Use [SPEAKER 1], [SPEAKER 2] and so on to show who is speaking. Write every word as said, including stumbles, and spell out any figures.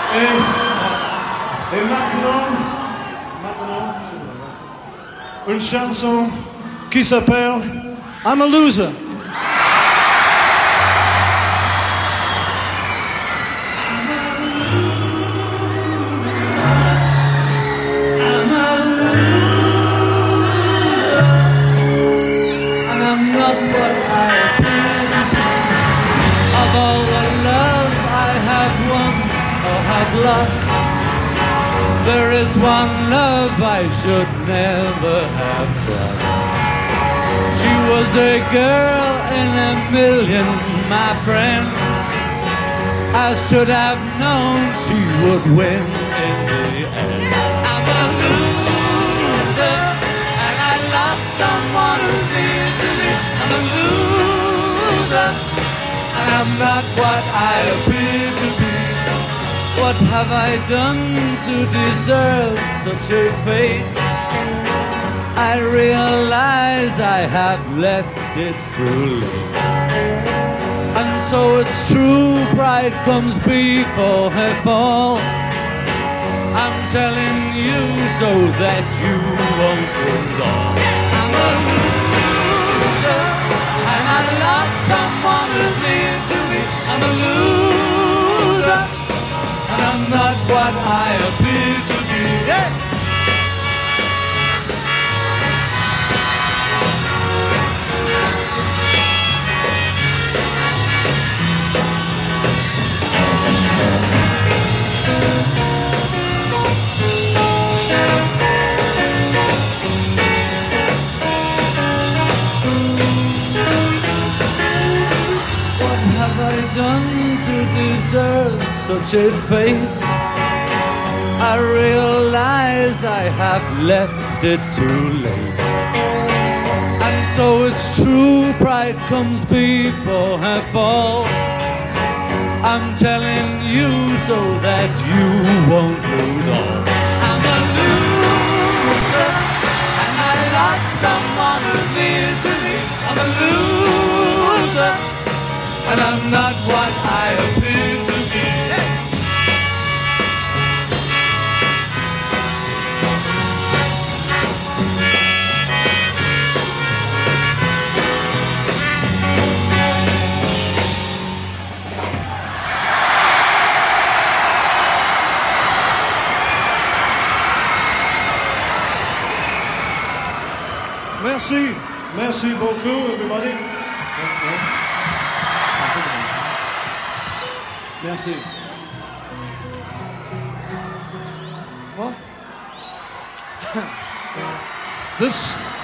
[SPEAKER 1] Et, et maintenant, maintenant, une chanson qui s'appelle I'm a Loser.
[SPEAKER 2] Lost. There is one love I should never have lost. She was a girl in a million, my friend. I should have known she would win in the end. I'm a loser, and I lost someone who needed to be. I'm a loser, and I'm not what I appear to be. What have I done to deserve such a fate? I realize I have left it too late. And so it's true, pride comes before a fall. I'm telling you so that you won't lose all. I'm a loser, and I lost someone who's near to me. I'm a loser, and I'm not what I appear to be. Yeah. What have I done to deserve such a fate? I realize I have left it too late. And so it's true, pride comes before a fall. I'm telling you so that you won't lose all. I'm a loser, and I lost someone who's near to me. I'm a loser, and I'm not what I appear to be.
[SPEAKER 1] Merci. Merci beaucoup, everybody. Thanks, man. Merci. What? This